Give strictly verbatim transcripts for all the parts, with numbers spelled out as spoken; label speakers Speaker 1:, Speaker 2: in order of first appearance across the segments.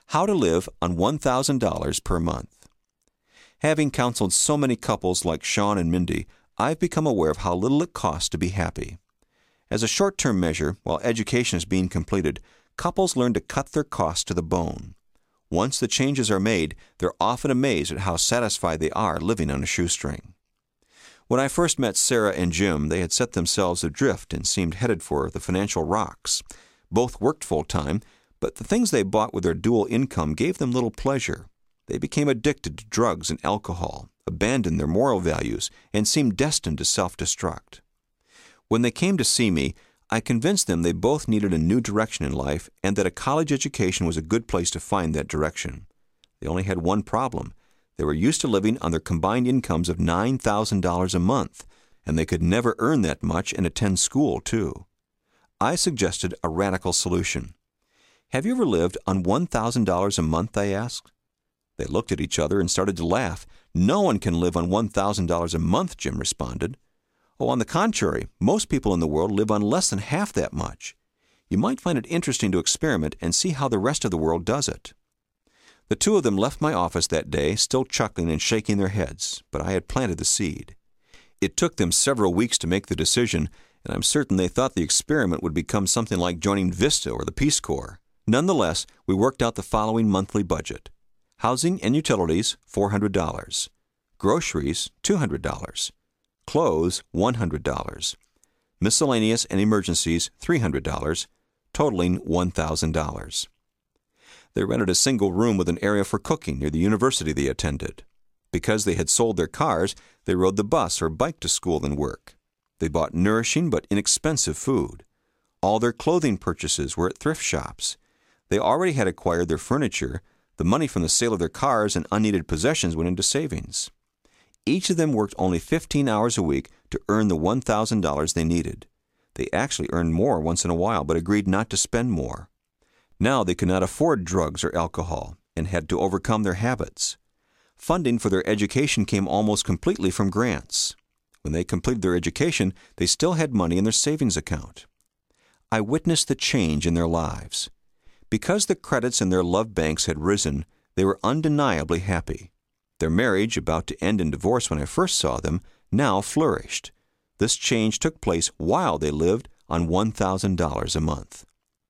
Speaker 1: How to live on one thousand dollars per month. Having counseled so many couples like Sean and Mindy, I've become aware of how little it costs to be happy. As a short-term measure, while education is being completed, couples learn to cut their costs to the bone. Once the changes are made, they're often amazed at how satisfied they are living on a shoestring. When I first met Sarah and Jim, they had set themselves adrift and seemed headed for the financial rocks. Both worked full-time, but the things they bought with their dual income gave them little pleasure. They became addicted to drugs and alcohol, abandoned their moral values, and seemed destined to self-destruct. When they came to see me, I convinced them they both needed a new direction in life and that a college education was a good place to find that direction. They only had one problem. They were used to living on their combined incomes of nine thousand dollars a month, and they could never earn that much and attend school, too. I suggested a radical solution. "Have you ever lived on one thousand dollars a month?" I asked. They looked at each other and started to laugh. "No one can live on one thousand dollars a month," Jim responded. "Oh, on the contrary, most people in the world live on less than half that much. You might find it interesting to experiment and see how the rest of the world does it." The two of them left my office that day, still chuckling and shaking their heads, but I had planted the seed. It took them several weeks to make the decision, and I'm certain they thought the experiment would become something like joining Vista or the Peace Corps. Nonetheless, we worked out the following monthly budget. Housing and utilities, four hundred dollars. Groceries, two hundred dollars. Clothes, one hundred dollars. Miscellaneous and emergencies, three hundred dollars, totaling one thousand dollars. They rented a single room with an area for cooking near the university they attended. Because they had sold their cars, they rode the bus or bike to school and work. They bought nourishing but inexpensive food. All their clothing purchases were at thrift shops. They already had acquired their furniture. The money from the sale of their cars and unneeded possessions went into savings. Each of them worked only fifteen hours a week to earn the one thousand dollars they needed. They actually earned more once in a while, but agreed not to spend more. Now they could not afford drugs or alcohol and had to overcome their habits. Funding for their education came almost completely from grants. When they completed their education, they still had money in their savings account. I witnessed the change in their lives. Because the credits in their love banks had risen, they were undeniably happy. Their marriage, about to end in divorce when I first saw them, now flourished. This change took place while they lived on one thousand dollars a month.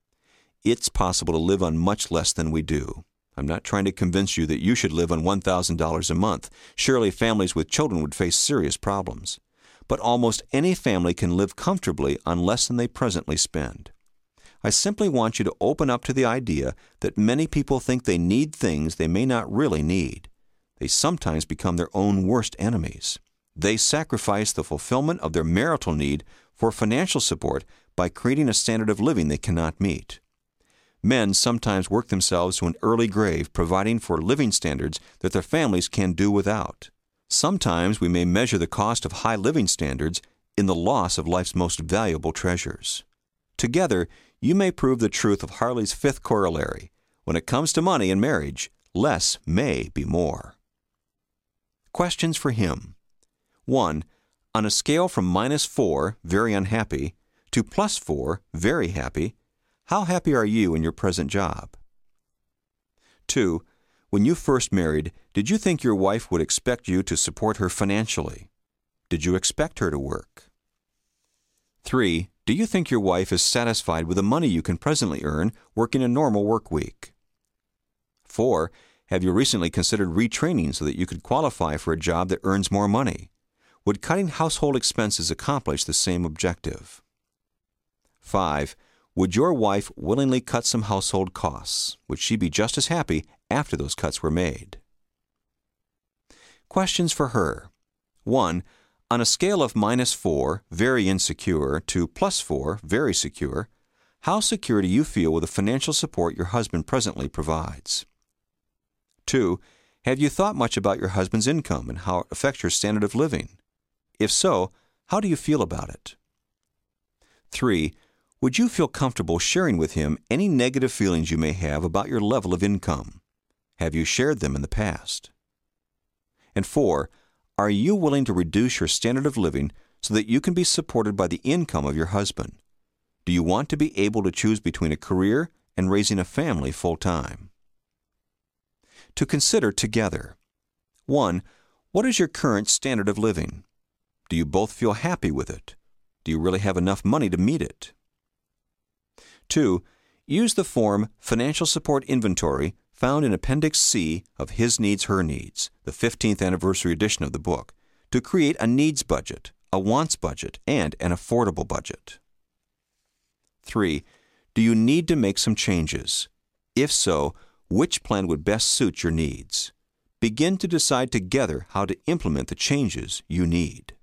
Speaker 1: It's possible to live on much less than we do. I'm not trying to convince you that you should live on one thousand dollars a month. Surely families with children would face serious problems. But almost any family can live comfortably on less than they presently spend. I simply want you to open up to the idea that many people think they need things they may not really need. They sometimes become their own worst enemies. They sacrifice the fulfillment of their marital need for financial support by creating a standard of living they cannot meet. Men sometimes work themselves to an early grave, providing for living standards that their families can do without. Sometimes we may measure the cost of high living standards in the loss of life's most valuable treasures. Together, you may prove the truth of Harley's fifth corollary. When it comes to money and marriage, less may be more. Questions for him. one. On a scale from minus four, very unhappy, to plus four, very happy, how happy are you in your present job? two. When you first married, did you think your wife would expect you to support her financially? Did you expect her to work? three. Do you think your wife is satisfied with the money you can presently earn working a normal work week? four. Have you recently considered retraining so that you could qualify for a job that earns more money? Would cutting household expenses accomplish the same objective? five. Would your wife willingly cut some household costs? Would she be just as happy after those cuts were made? Questions for her. one. On a scale of minus four, very insecure, to plus four, very secure, how secure do you feel with the financial support your husband presently provides? two. Have you thought much about your husband's income and how it affects your standard of living? If so, how do you feel about it? three. Would you feel comfortable sharing with him any negative feelings you may have about your level of income? Have you shared them in the past? And four. Are you willing to reduce your standard of living so that you can be supported by the income of your husband? Do you want to be able to choose between a career and raising a family full-time? to consider together. one. What is your current standard of living? Do you both feel happy with it? Do you really have enough money to meet it? two. Use the form Financial Support Inventory found in Appendix C of His Needs, Her Needs, the fifteenth anniversary edition of the book, to create a needs budget, a wants budget, and an affordable budget. three. Do you need to make some changes? If so, which plan would best suit your needs? Begin to decide together how to implement the changes you need.